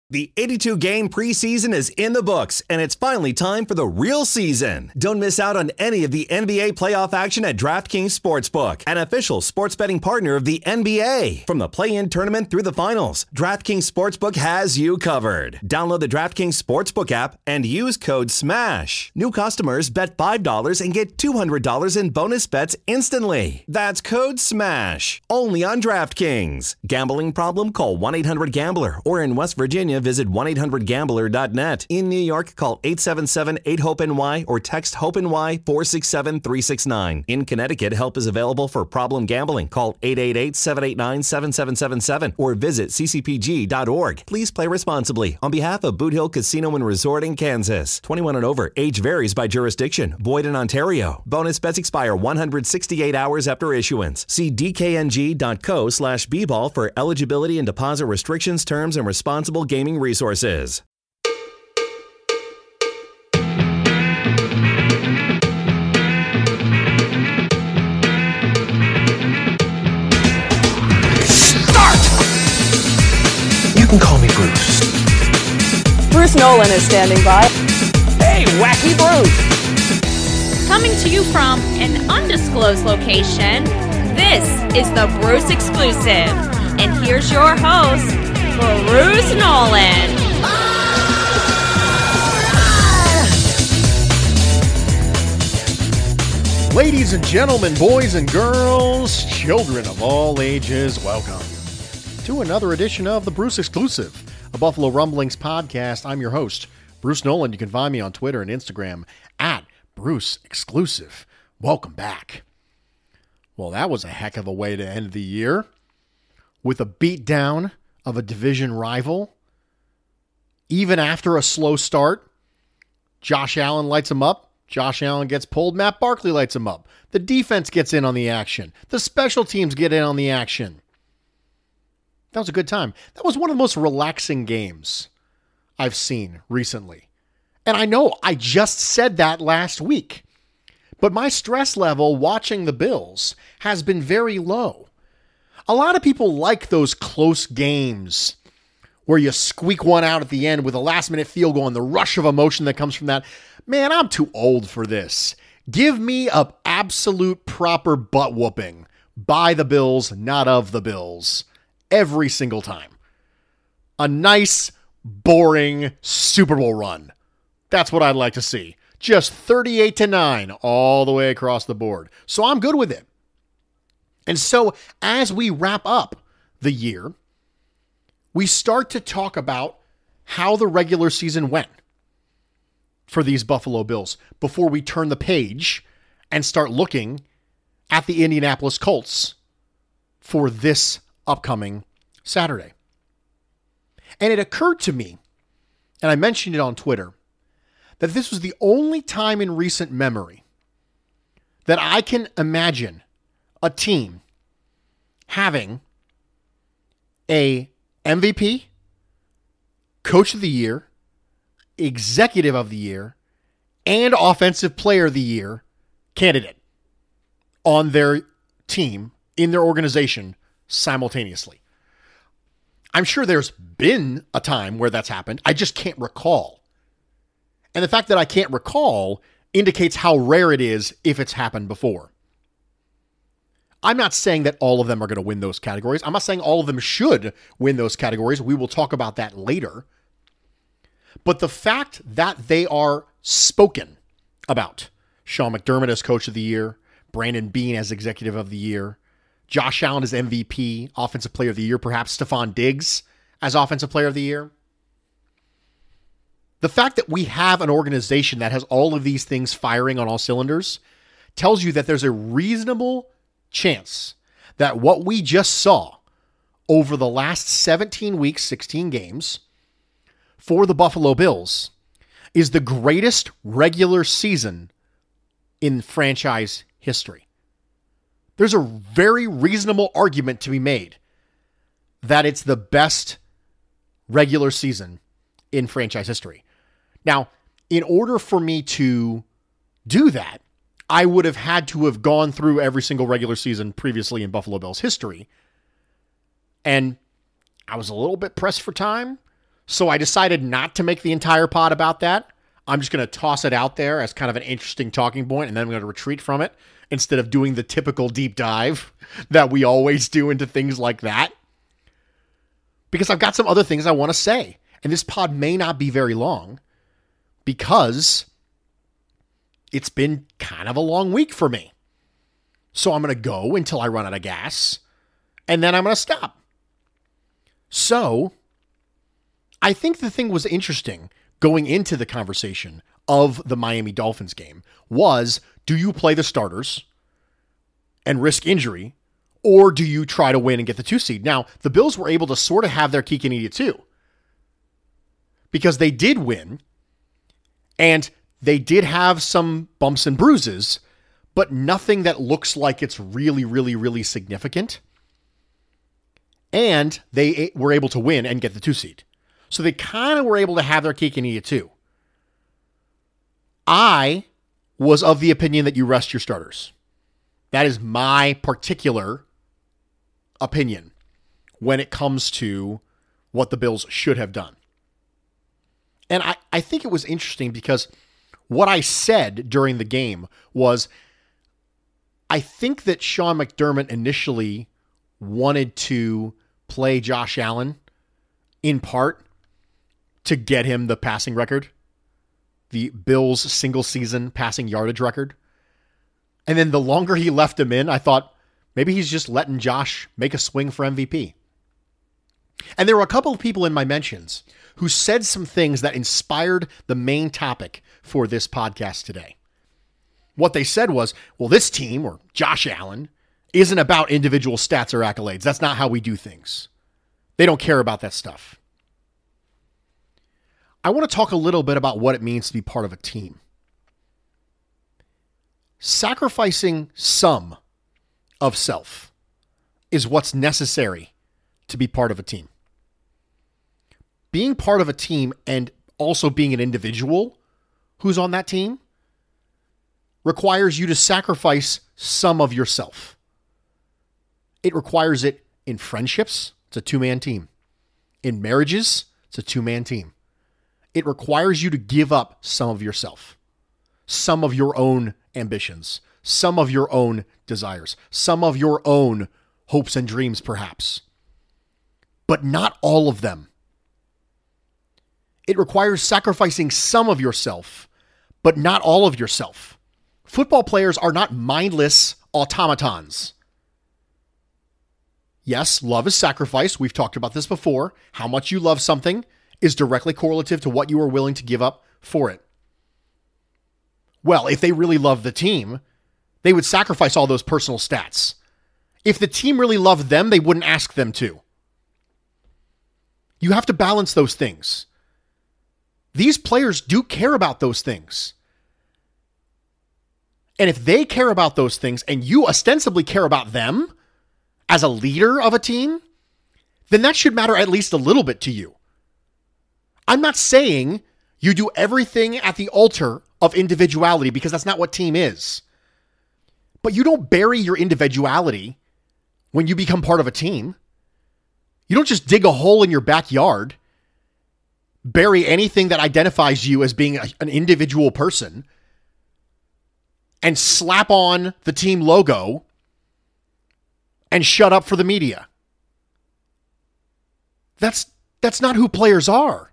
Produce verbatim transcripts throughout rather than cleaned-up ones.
The eighty-two game preseason is in the books, and it's finally time for the real season. Don't miss out on any of the N B A playoff action at DraftKings Sportsbook, an official sports betting partner of the N B A. From the play-in tournament through the finals, DraftKings Sportsbook has you covered. Download the DraftKings Sportsbook app and use code SMASH. New customers bet five dollars and get two hundred dollars in bonus bets instantly. That's code SMASH. Only on DraftKings. Gambling problem? Call one eight hundred gambler, or in West Virginia, visit one eight hundred gambler dot net. In New York, call eight seven seven eight hope N Y or text HOPE-NY four six seven three six nine. In Connecticut, help is available for problem gambling. Call eight eight eight seven eight nine seven seven seven seven or visit c c p g dot org. Please play responsibly. On behalf of Boot Hill Casino and Resort in Kansas. twenty-one and over. Age varies by jurisdiction. Void in Ontario. Bonus bets expire one hundred sixty-eight hours after issuance. See d k n g dot co slash b ball for eligibility and deposit restrictions, terms, and responsible gaming resources. Start! You can call me Bruce. Bruce Nolan is standing by. Hey, Wacky Bruce! Coming to you from an undisclosed location, this is the Bruce Exclusive. And here's your host, Bruce Nolan. Ladies and gentlemen, boys and girls, children of all ages, welcome to another edition of the Bruce Exclusive, a Buffalo Rumblings podcast. I'm your host, Bruce Nolan. You can find me on Twitter and Instagram at Bruce Exclusive. Welcome back. Well, that was a heck of a way to end the year with a beatdown of a division rival. Even after a slow start, Josh Allen lights him up. Josh Allen gets pulled. Matt Barkley lights him up. The defense gets in on the action. The special teams get in on the action. That was a good time. That was one of the most relaxing games I've seen recently. And I know I just said that last week, but my stress level watching the Bills has been very low. A lot of people like those close games where you squeak one out at the end with a last-minute field goal and the rush of emotion that comes from that. Man, I'm too old for this. Give me an absolute proper butt-whooping by the Bills, not of the Bills, every single time. A nice, boring Super Bowl run. That's what I'd like to see. Just thirty-eight to nine all the way across the board. So I'm good with it. And so as we wrap up the year, we start to talk about how the regular season went for these Buffalo Bills before we turn the page and start looking at the Indianapolis Colts for this upcoming Saturday. And it occurred to me, and I mentioned it on Twitter, that this was the only time in recent memory that I can imagine a team having a M V P, Coach of the Year, Executive of the Year, and Offensive Player of the Year candidate on their team, in their organization, simultaneously. I'm sure there's been a time where that's happened. I just can't recall. And the fact that I can't recall indicates how rare it is if it's happened before. I'm not saying that all of them are going to win those categories. I'm not saying all of them should win those categories. We will talk about that later. But the fact that they are spoken about, Sean McDermott as Coach of the Year, Brandon Beane as Executive of the Year, Josh Allen as M V P, Offensive Player of the Year, perhaps Stephon Diggs as Offensive Player of the Year. The fact that we have an organization that has all of these things firing on all cylinders tells you that there's a reasonable chance that what we just saw over the last seventeen weeks, sixteen games for the Buffalo Bills is the greatest regular season in franchise history. There's a very reasonable argument to be made that it's the best regular season in franchise history. Now, in order for me to do that, I would have had to have gone through every single regular season previously in Buffalo Bills history. And I was a little bit pressed for time. So I decided not to make the entire pod about that. I'm just going to toss it out there as kind of an interesting talking point, and then I'm going to retreat from it instead of doing the typical deep dive that we always do into things like that. Because I've got some other things I want to say. And this pod may not be very long because it's been kind of a long week for me. So I'm going to go until I run out of gas, and then I'm going to stop. So I think the thing was interesting going into the conversation of the Miami Dolphins game was, do you play the starters and risk injury, or do you try to win and get the two seed? Now, the Bills were able to sort of have their cake and eat it too, because they did win, and they did have some bumps and bruises, but nothing that looks like it's really, really, really significant. And they were able to win and get the two seed. So they kind of were able to have their cake and eat it too. I was of the opinion that you rest your starters. That is my particular opinion when it comes to what the Bills should have done. And I, I think it was interesting because what I said during the game was, I think that Sean McDermott initially wanted to play Josh Allen in part to get him the passing record, the Bills' single season passing yardage record. And then the longer he left him in, I thought maybe he's just letting Josh make a swing for M V P. And there were a couple of people in my mentions who said some things that inspired the main topic for this podcast today. What they said was, well, this team, or Josh Allen, isn't about individual stats or accolades. That's not how we do things. They don't care about that stuff. I want to talk a little bit about what it means to be part of a team. Sacrificing some of self is what's necessary to be part of a team. Being part of a team and also being an individual who's on that team requires you to sacrifice some of yourself. It requires it in friendships. It's a two-man team. In marriages, it's a two-man team. It requires you to give up some of yourself, some of your own ambitions, some of your own desires, some of your own hopes and dreams, perhaps, but not all of them. It requires sacrificing some of yourself, but not all of yourself. Football players are not mindless automatons. Yes, love is sacrifice. We've talked about this before. How much you love something is directly correlative to what you are willing to give up for it. Well, if they really love the team, they would sacrifice all those personal stats. If the team really loved them, they wouldn't ask them to. You have to balance those things. These players do care about those things. And if they care about those things and you ostensibly care about them as a leader of a team, then that should matter at least a little bit to you. I'm not saying you do everything at the altar of individuality, because that's not what team is. But you don't bury your individuality when you become part of a team. You don't just dig a hole in your backyard, bury anything that identifies you as being a, an individual person, and slap on the team logo and shut up for the media. That's, that's not who players are.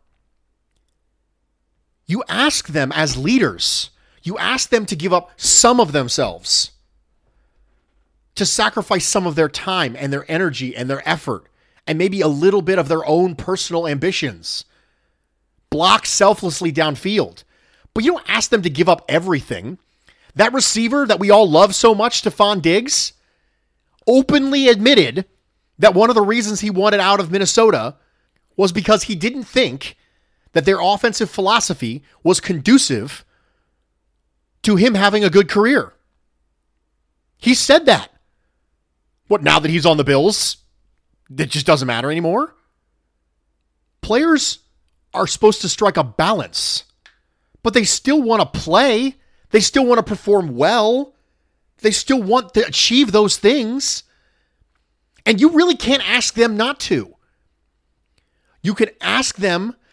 You ask them as leaders, you ask them to give up some of themselves, to sacrifice some of their time and their energy and their effort, and maybe a little bit of their own personal ambitions. Block selflessly downfield. But you don't ask them to give up everything. That receiver that we all love so much, Stephon Diggs, openly admitted that one of the reasons he wanted out of Minnesota was because he didn't think that their offensive philosophy was conducive to him having a good career. He said that. What, now that he's on the Bills, it just doesn't matter anymore? Players are supposed to strike a balance, but they still want to play. They still want to perform well. They still want to achieve those things. And you really can't ask them not to. You can ask them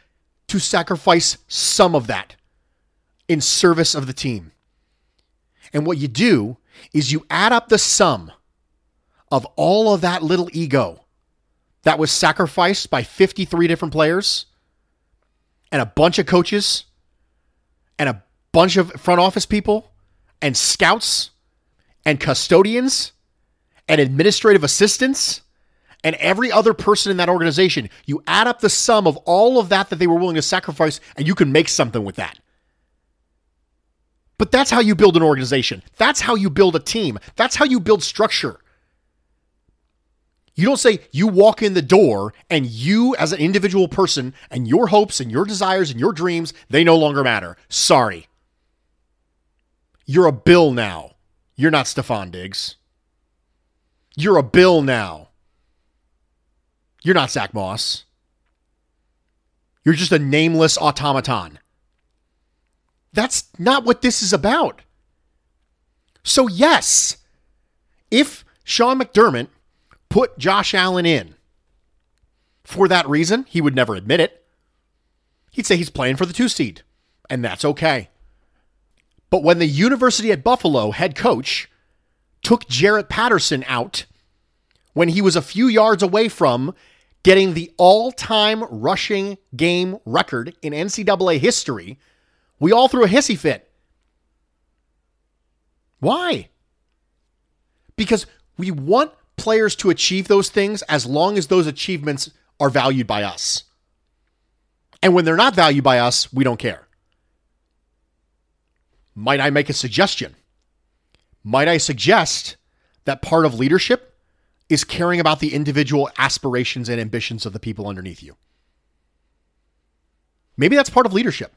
to sacrifice some of that in service of the team. And what you do is you add up the sum of all of that little ego that was sacrificed by fifty-three different players and a bunch of coaches and a bunch of front office people and scouts and custodians and administrative assistants and every other person in that organization. You add up the sum of all of that that they were willing to sacrifice, and you can make something with that. But that's how you build an organization. That's how you build a team. That's how you build structure. You don't say you walk in the door and you as an individual person and your hopes and your desires and your dreams, they no longer matter. Sorry. You're a Bill now. You're not Stephon Diggs. You're a Bill now. You're not Zach Moss. You're just a nameless automaton. That's not what this is about. So yes, if Sean McDermott put Josh Allen in for that reason, he would never admit it. He'd say he's playing for the two seed, and that's okay. But when the University at Buffalo head coach took Jarrett Patterson out when he was a few yards away from getting the all-time rushing game record in N C double A history, we all threw a hissy fit. Why? Because we want players to achieve those things as long as those achievements are valued by us. And when they're not valued by us, we don't care. Might I make a suggestion? Might I suggest that part of leadership is caring about the individual aspirations and ambitions of the people underneath you? Maybe that's part of leadership.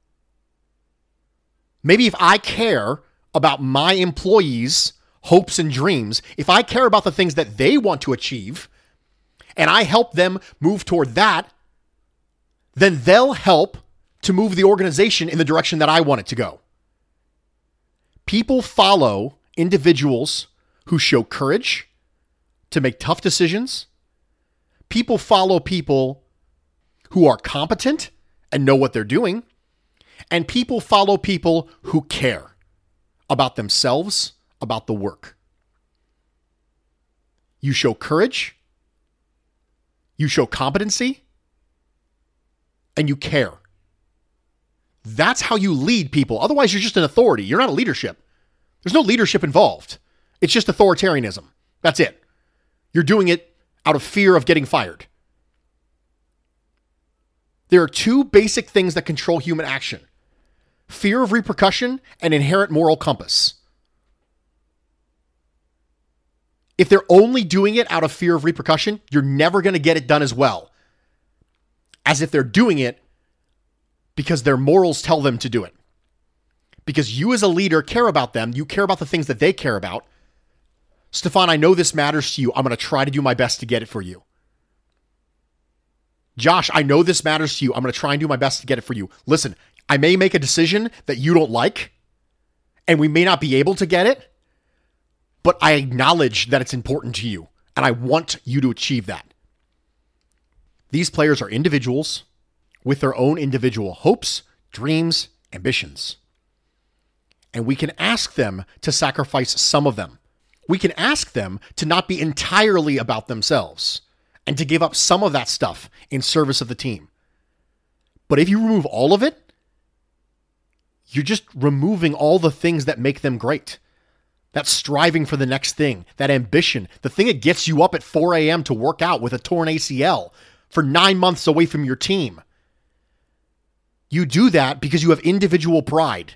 Maybe if I care about my employees' hopes and dreams, if I care about the things that they want to achieve, and I help them move toward that, then they'll help to move the organization in the direction that I want it to go. People follow individuals who show courage to make tough decisions. People follow people who are competent and know what they're doing. And people follow people who care about themselves, about the work. You show courage, you show competency, and you care. That's how you lead people. Otherwise, you're just an authority. You're not a leadership. There's no leadership involved. It's just authoritarianism. That's it. You're doing it out of fear of getting fired. There are two basic things that control human action: fear of repercussion and inherent moral compass. If they're only doing it out of fear of repercussion, you're never going to get it done as well as if they're doing it because their morals tell them to do it. Because you as a leader care about them. You care about the things that they care about. Stephon, I know this matters to you. I'm going to try to do my best to get it for you. Josh, I know this matters to you. I'm going to try and do my best to get it for you. Listen, I may make a decision that you don't like, and we may not be able to get it, but I acknowledge that it's important to you, and I want you to achieve that. These players are individuals with their own individual hopes, dreams, ambitions. And we can ask them to sacrifice some of them. We can ask them to not be entirely about themselves and to give up some of that stuff in service of the team. But if you remove all of it, you're just removing all the things that make them great. That striving for the next thing, that ambition, the thing that gets you up at four a.m. to work out with a torn A C L for nine months away from your team. You do that because you have individual pride.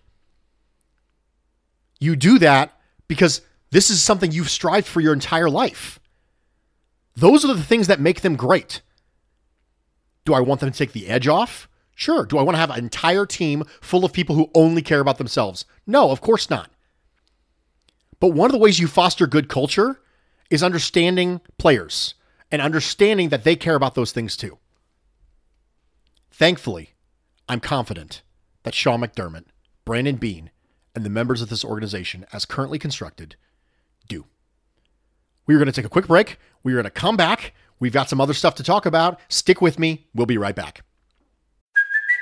You do that because this is something you've strived for your entire life. Those are the things that make them great. Do I want them to take the edge off? Sure. Do I want to have an entire team full of people who only care about themselves? No, of course not. But one of the ways you foster good culture is understanding players and understanding that they care about those things too. Thankfully, I'm confident that Sean McDermott, Brandon Beane, and the members of this organization, as currently constructed, do. We're going to take a quick break. We're going to come back. We've got some other stuff to talk about. Stick with me. We'll be right back.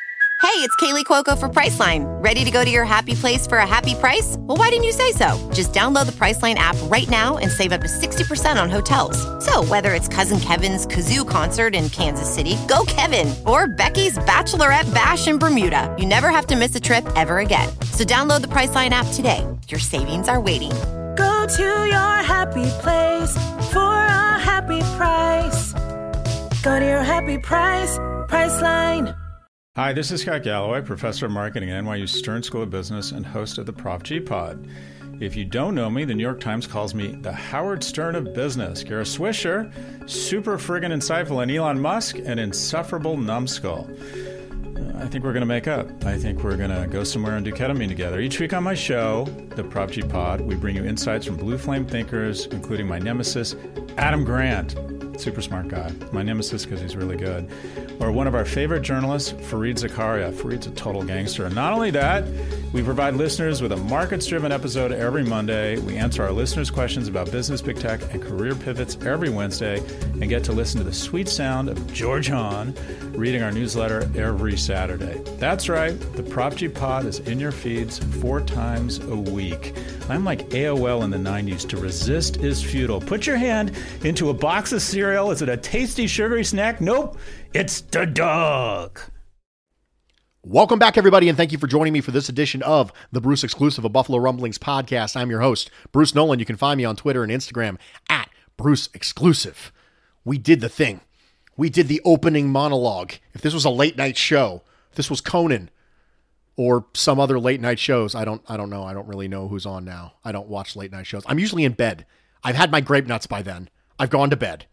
it's Kaylee Cuoco for Priceline. Ready to go to your happy place for a happy price? Well, why didn't you say so? Just download the Priceline app right now and save up to sixty percent on hotels. So whether it's Cousin Kevin's Kazoo Concert in Kansas City, go Kevin, or Becky's Bachelorette Bash in Bermuda, you never have to miss a trip ever again. So download the Priceline app today. Your savings are waiting. Go to your happy place for a happy price. Go to your happy price, Priceline. Hi, this is Scott Galloway, professor of marketing at N Y U Stern School of Business and host of the Prof G Pod. If you don't know me, the New York Times calls me the Howard Stern of business. Kara Swisher, super friggin' insightful, and Elon Musk, an insufferable numbskull. I think we're going to make up. I think we're going to go somewhere and do ketamine together. Each week on my show, the Prop G Pod, we bring you insights from blue flame thinkers, including my nemesis, Adam Grant. Super smart guy. My nemesis because he's really good. Or one of our favorite journalists, Fareed Zakaria. Fareed's a total gangster. And not only that, we provide listeners with a markets-driven episode every Monday. We answer our listeners' questions about business, big tech, and career pivots every Wednesday, and get to listen to the sweet sound of George Hahn reading our newsletter every Saturday. That's right. The Prop G Pod is in your feeds four times a week. I'm like A O L in the nineties. To resist is futile. Put your hand into a box of cereal. Is it a tasty, sugary snack? Nope. It's the dog. Welcome back, everybody, and thank you for joining me for this edition of the Bruce Exclusive, a Buffalo Rumblings podcast. I'm your host, Bruce Nolan. You can find me on Twitter and Instagram at Bruce Exclusive. We did the thing. We did the opening monologue. If this was a late night show, if this was Conan or some other late night shows, I don't I don't know. I don't really know who's on now. I don't watch late night shows. I'm usually in bed. I've had my grape nuts by then. I've gone to bed.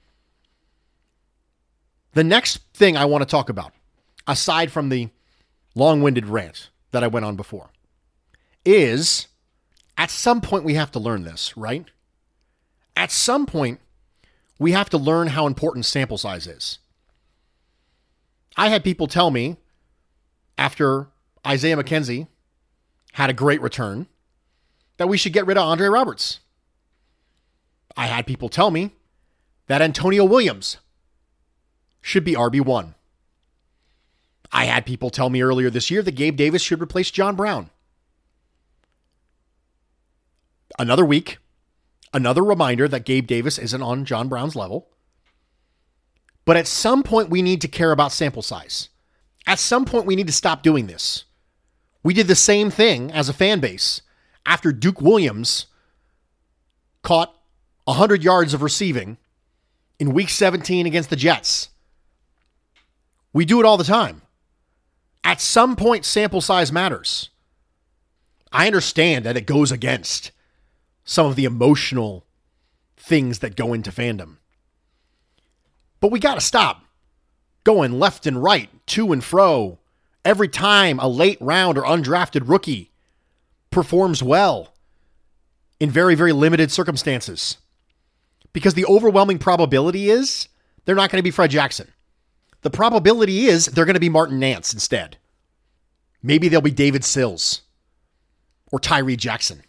The next thing I want to talk about, aside from the long-winded rant that I went on before, is at some point we have to learn this, right? At some point, we have to learn how important sample size is. I had people tell me after Isaiah McKenzie had a great return that we should get rid of Andre Roberts. I had people tell me that Antonio Williams should be R B one. I had people tell me earlier this year that Gabe Davis should replace John Brown. Another week, another reminder that Gabe Davis isn't on John Brown's level. But at some point, we need to care about sample size. At some point, we need to stop doing this. We did the same thing as a fan base after Duke Williams caught one hundred yards of receiving in week seventeen against the Jets. We do it all the time. At some point, sample size matters. I understand that it goes against some of the emotional things that go into fandom. But we got to stop going left and right, to and fro, every time a late round or undrafted rookie performs well in very, very limited circumstances. Because the overwhelming probability is they're not going to be Fred Jackson. The probability is they're going to be Martin Nance instead. Maybe they'll be David Sills or Tyree Jackson.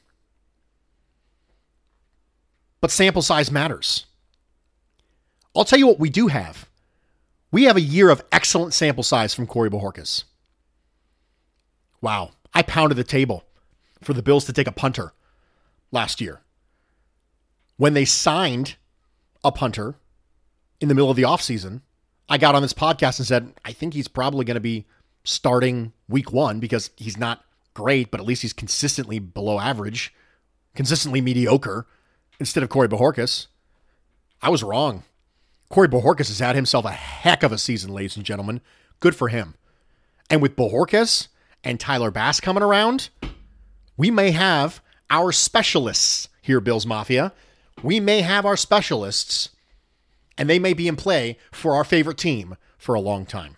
But sample size matters. I'll tell you what we do have. We have a year of excellent sample size from Corey Bojorquez. Wow. I pounded the table for the Bills to take a punter last year. When they signed a punter in the middle of the offseason, I got on this podcast and said, I think he's probably going to be starting week one because he's not great, but at least he's consistently below average, consistently mediocre instead of Corey Bojorquez. I was wrong. Corey Bojorquez has had himself a heck of a season, ladies and gentlemen. Good for him. And with Bojorquez and Tyler Bass coming around, we may have our specialists here, Bills Mafia. We may have our specialists, and they may be in play for our favorite team for a long time.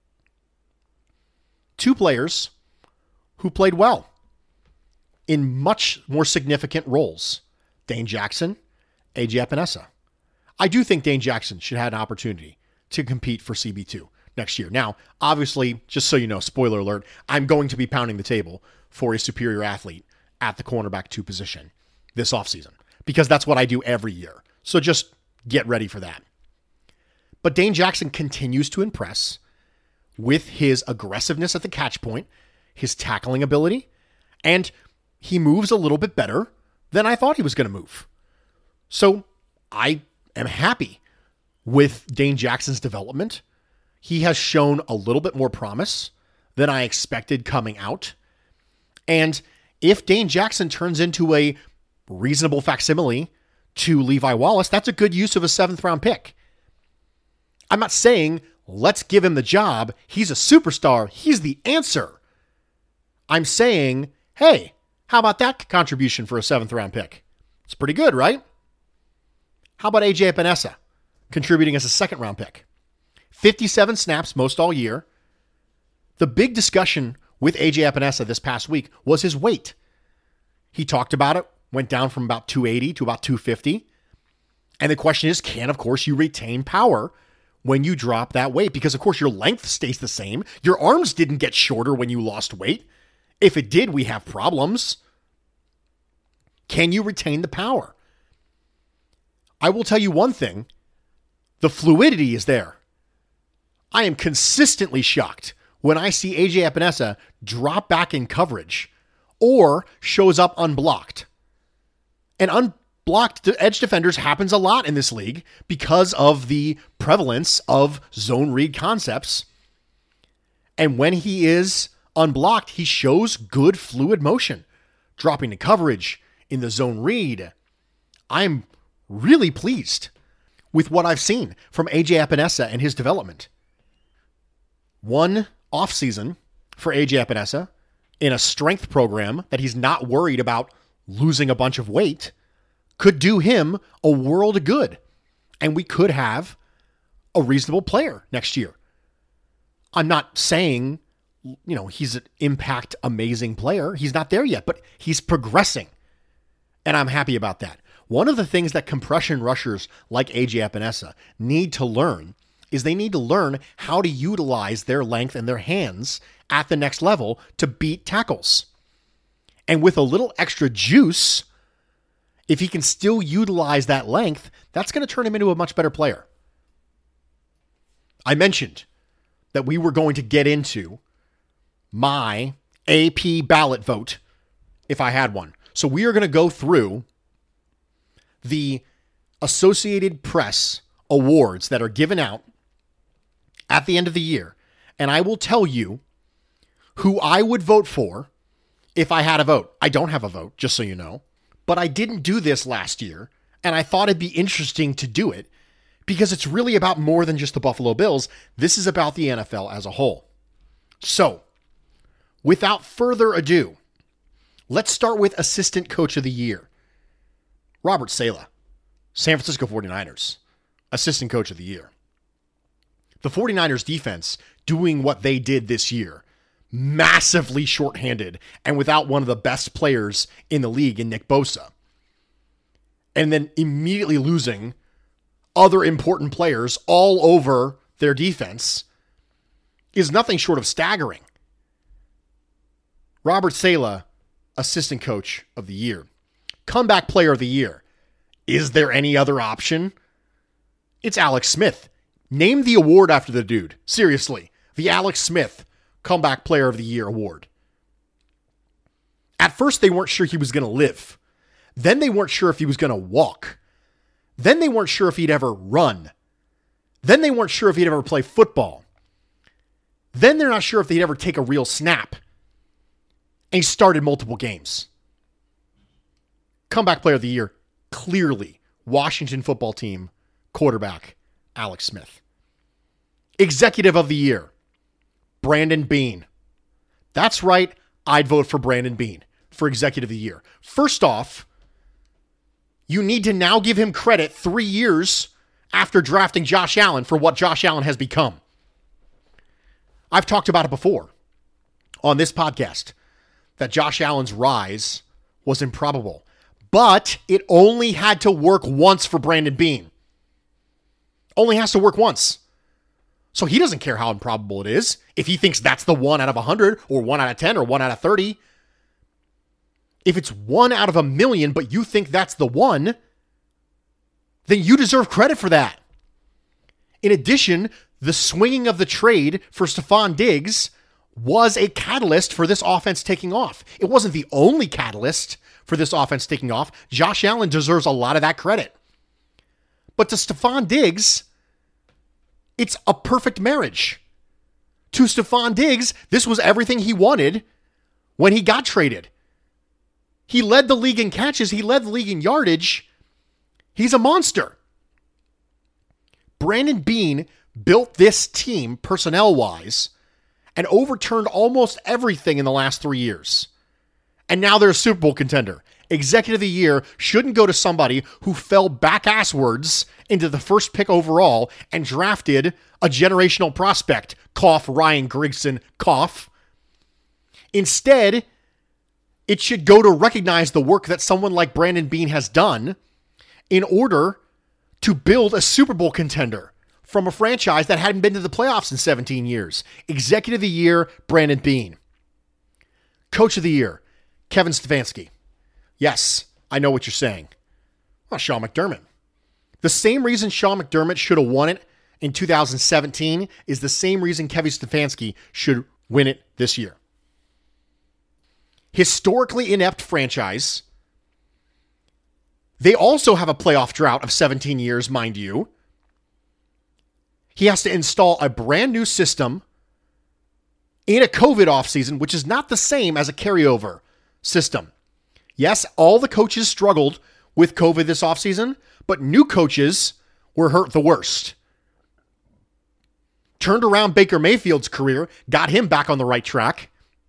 Two players who played well in much more significant roles. Dane Jackson, A J Epinesa. I do think Dane Jackson should have an opportunity to compete for C B two next year. Now, obviously, just so you know, spoiler alert, I'm going to be pounding the table for a superior athlete at the cornerback two position this offseason because that's what I do every year. So just get ready for that. But Dane Jackson continues to impress with his aggressiveness at the catch point, his tackling ability, and he moves a little bit better than I thought he was going to move. So I am happy with Dane Jackson's development. He has shown a little bit more promise than I expected coming out. And if Dane Jackson turns into a reasonable facsimile to Levi Wallace, that's a good use of a seventh round pick. I'm not saying let's give him the job. He's a superstar. He's the answer. I'm saying, hey, how about that contribution for a seventh round pick? It's pretty good, right? How about A J Epinesa contributing as a second round pick? fifty-seven snaps, most all year. The big discussion with A J Epinesa this past week was his weight. He talked about it, went down from about two eighty to about two fifty. And the question is, can, of course, you retain power when you drop that weight? Because, of course, your length stays the same. Your arms didn't get shorter when you lost weight. If it did, we have problems. Can you retain the power? I will tell you one thing. The fluidity is there. I am consistently shocked when I see A J Epinesa drop back in coverage or shows up unblocked. And unblocked edge defenders happens a lot in this league because of the prevalence of zone read concepts. And when he is unblocked, he shows good fluid motion, dropping to coverage in the zone read. I'm really pleased with what I've seen from A J Epinesa and his development. One offseason for A J Epinesa in a strength program that he's not worried about losing a bunch of weight could do him a world of good. And we could have a reasonable player next year. I'm not saying, you know, he's an impact amazing player. He's not there yet, but he's progressing. And I'm happy about that. One of the things that compression rushers like A J Epinesa need to learn is they need to learn how to utilize their length and their hands at the next level to beat tackles. And with a little extra juice, if he can still utilize that length, that's going to turn him into a much better player. I mentioned that we were going to get into my A P ballot vote if I had one. So we are going to go through the Associated Press awards that are given out at the end of the year, and I will tell you who I would vote for if I had a vote. I don't have a vote, just so you know, but I didn't do this last year, and I thought it'd be interesting to do it because it's really about more than just the Buffalo Bills. This is about the N F L as a whole. So, without further ado, let's start with Assistant Coach of the Year. Robert Saleh, San Francisco forty-niners, Assistant Coach of the Year. The forty-niners defense doing what they did this year, massively shorthanded and without one of the best players in the league in Nick Bosa. And then immediately losing other important players all over their defense is nothing short of staggering. Robert Saleh, Assistant Coach of the Year. Comeback Player of the Year. Is there any other option? It's Alex Smith. Name the award after the dude. Seriously. The Alex Smith Comeback Player of the Year award. At first, they weren't sure he was going to live. Then they weren't sure if he was going to walk. Then they weren't sure if he'd ever run. Then they weren't sure if he'd ever play football. Then they're not sure if they'd ever take a real snap. And he started multiple games. Comeback Player of the Year, clearly Washington Football Team quarterback Alex Smith. Executive of the Year, Brandon Beane. That's right, I'd vote for Brandon Beane for Executive of the Year. First off, you need to now give him credit three years after drafting Josh Allen for what Josh Allen has become. I've talked about it before on this podcast that Josh Allen's rise was improbable, but it only had to work once for Brandon Beane. Only has to work once. So he doesn't care how improbable it is. If he thinks that's the one out of one hundred or one out of ten or one out of thirty. If it's one out of a million, but you think that's the one, then you deserve credit for that. In addition, the swinging of the trade for Stephon Diggs was a catalyst for this offense taking off. It wasn't the only catalyst for this offense taking off. Josh Allen deserves a lot of that credit. But to Stephon Diggs, it's a perfect marriage. To Stephon Diggs, this was everything he wanted when he got traded. He led the league in catches. He led the league in yardage. He's a monster. Brandon Beane built this team personnel-wise and overturned almost everything in the last three years. And now they're a Super Bowl contender. Executive of the Year shouldn't go to somebody who fell back-asswards into the first pick overall and drafted a generational prospect. Cough, Ryan Grigson, cough. Instead, it should go to recognize the work that someone like Brandon Beane has done in order to build a Super Bowl contender from a franchise that hadn't been to the playoffs in seventeen years. Executive of the Year, Brandon Beane. Coach of the Year, Kevin Stefanski. Yes, I know what you're saying. Well, Sean McDermott. The same reason Sean McDermott should have won it in two thousand seventeen is the same reason Kevin Stefanski should win it this year. Historically inept franchise. They also have a playoff drought of seventeen years, mind you. He has to install a brand new system in a COVID offseason, which is not the same as a carryover system. Yes, all the coaches struggled with COVID this offseason, but new coaches were hurt the worst. Turned around Baker Mayfield's career, got him back on the right track.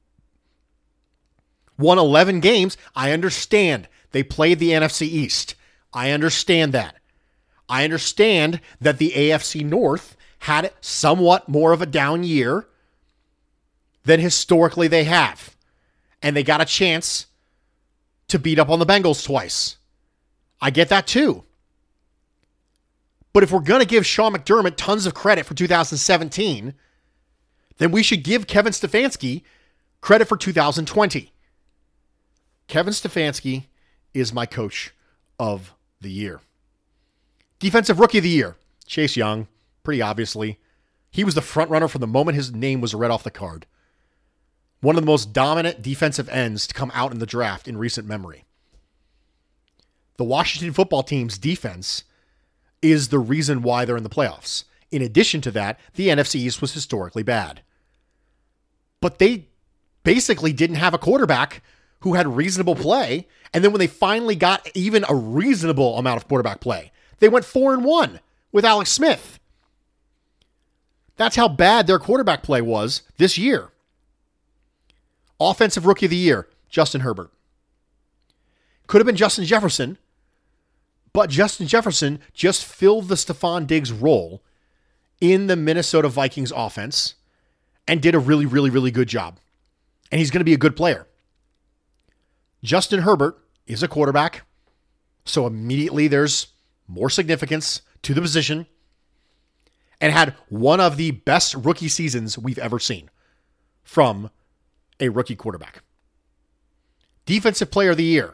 Won eleven games. I understand they played the N F C East. I understand that. I understand that the A F C North had somewhat more of a down year than historically they have. And they got a chance to beat up on the Bengals twice. I get that too. But if we're going to give Sean McDermott tons of credit for two thousand seventeen, then we should give Kevin Stefanski credit for two thousand twenty. Kevin Stefanski is my coach of the year. Defensive Rookie of the Year, Chase Young, pretty obviously. He was the front runner from the moment his name was read off the card. One of the most dominant defensive ends to come out in the draft in recent memory. The Washington football team's defense is the reason why they're in the playoffs. In addition to that, the N F C East was historically bad. But they basically didn't have a quarterback who had reasonable play. And then when they finally got even a reasonable amount of quarterback play, they went four and one with Alex Smith. That's how bad their quarterback play was this year. Offensive Rookie of the Year, Justin Herbert. Could have been Justin Jefferson, but Justin Jefferson just filled the Stephon Diggs role in the Minnesota Vikings offense and did a really, really, really good job. And he's going to be a good player. Justin Herbert is a quarterback, so immediately there's more significance to the position, and had one of the best rookie seasons we've ever seen from a rookie quarterback. Defensive Player of the Year,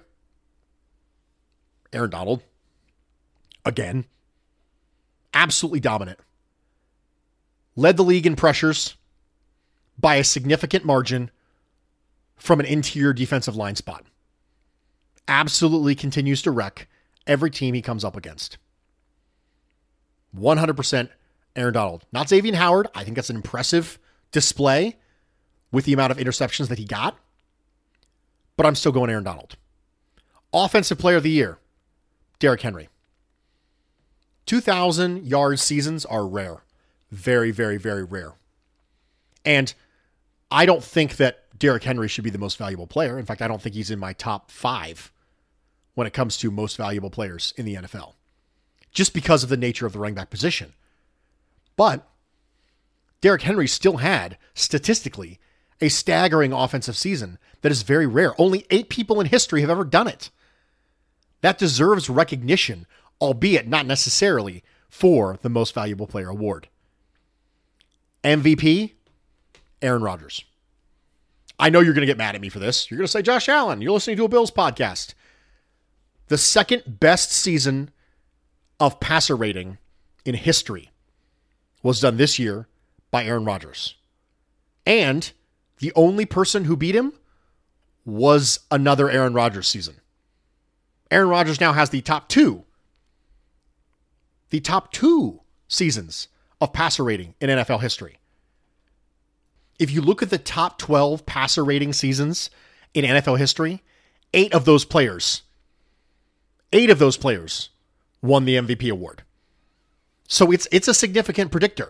Aaron Donald. Again, absolutely dominant. Led the league in pressures by a significant margin from an interior defensive line spot. Absolutely continues to wreck every team he comes up against. one hundred percent Aaron Donald. Not Xavier Howard. I think that's an impressive display with the amount of interceptions that he got. But I'm still going Aaron Donald. Offensive Player of the Year, Derrick Henry. two thousand yard seasons are rare. Very, very, very rare. And I don't think that Derrick Henry should be the most valuable player. In fact, I don't think he's in my top five when it comes to most valuable players in the N F L. Just because of the nature of the running back position. But Derrick Henry still had, statistically, a staggering offensive season that is very rare. Only eight people in history have ever done it. That deserves recognition, albeit not necessarily for the most valuable player award. M V P, Aaron Rodgers. I know you're going to get mad at me for this. You're going to say, Josh Allen, you're listening to a Bills podcast. The second best season of passer rating in history was done this year by Aaron Rodgers. And the only person who beat him was another Aaron Rodgers season. Aaron Rodgers now has the top two, the top two seasons of passer rating in N F L history. If you look at the top twelve passer rating seasons in N F L history, eight of those players, eight of those players won the M V P award. So it's it's a significant predictor.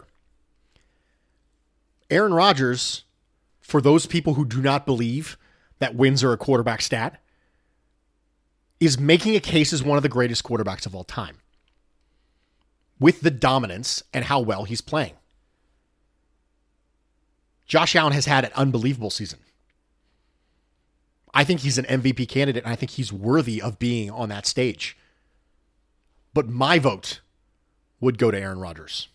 Aaron Rodgers, for those people who do not believe that wins are a quarterback stat, is making a case as one of the greatest quarterbacks of all time with the dominance and how well he's playing. Josh Allen has had an unbelievable season. I think he's an M V P candidate, and I think he's worthy of being on that stage. But my vote would go to Aaron Rodgers.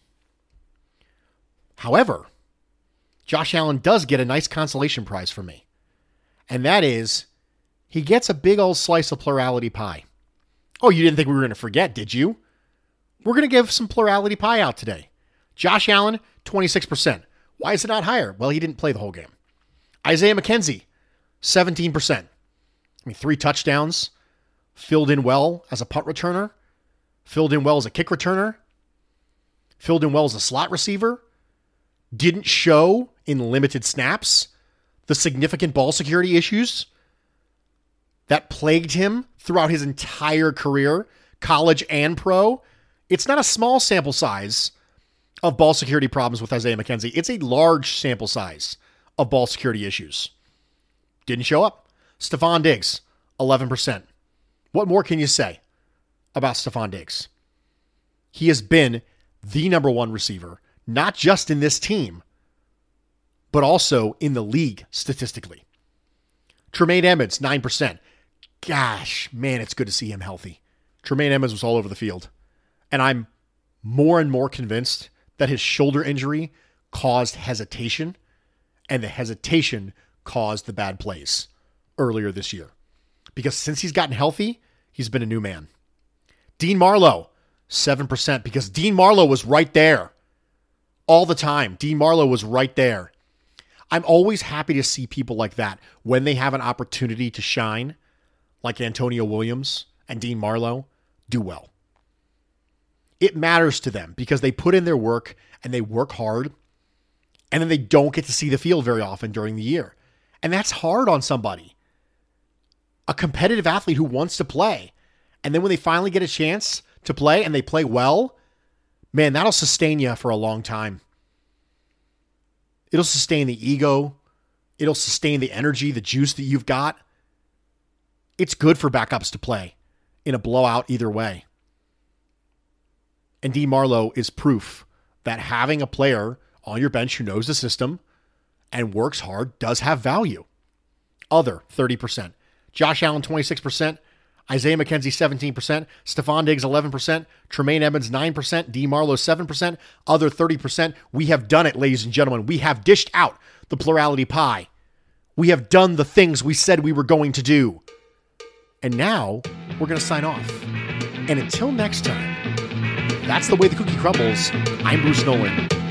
However, Josh Allen does get a nice consolation prize for me. And that is, he gets a big old slice of plurality pie. Oh, you didn't think we were going to forget, did you? We're going to give some plurality pie out today. Josh Allen, twenty-six percent. Why is it not higher? Well, he didn't play the whole game. Isaiah McKenzie, seventeen percent. I mean, three touchdowns, filled in well as a punt returner, filled in well as a kick returner, filled in well as a slot receiver, didn't show in limited snaps the significant ball security issues that plagued him throughout his entire career, college and pro. It's not a small sample size of ball security problems with Isaiah McKenzie. It's a large sample size of ball security issues. Didn't show up. Stephon Diggs, eleven percent. What more can you say about Stephon Diggs? He has been the number one receiver, not just in this team, but also in the league statistically. Tremaine Edmonds, nine percent. Gosh, man, it's good to see him healthy. Tremaine Edmonds was all over the field. And I'm more and more convinced that his shoulder injury caused hesitation, and the hesitation caused the bad plays earlier this year. Because since he's gotten healthy, he's been a new man. Dean Marlowe, seven percent, because Dean Marlowe was right there all the time. Dean Marlowe was right there. I'm always happy to see people like that when they have an opportunity to shine, like Antonio Williams and Dean Marlowe, do well. It matters to them because they put in their work and they work hard, and then they don't get to see the field very often during the year. And that's hard on somebody. A competitive athlete who wants to play. And then when they finally get a chance to play and they play well, man, that'll sustain you for a long time. It'll sustain the ego. It'll sustain the energy, the juice that you've got. It's good for backups to play in a blowout either way. And Dean Marlowe is proof that having a player on your bench who knows the system and works hard does have value. Other, thirty percent. Josh Allen, twenty-six percent. Isaiah McKenzie, seventeen percent. Stephon Diggs, eleven percent. Tremaine Edmonds, nine percent. Dean Marlowe, seven percent. Other, thirty percent. We have done it, ladies and gentlemen. We have dished out the plurality pie. We have done the things we said we were going to do. And now we're going to sign off. And until next time, that's the way the cookie crumbles. I'm Bruce Nolan.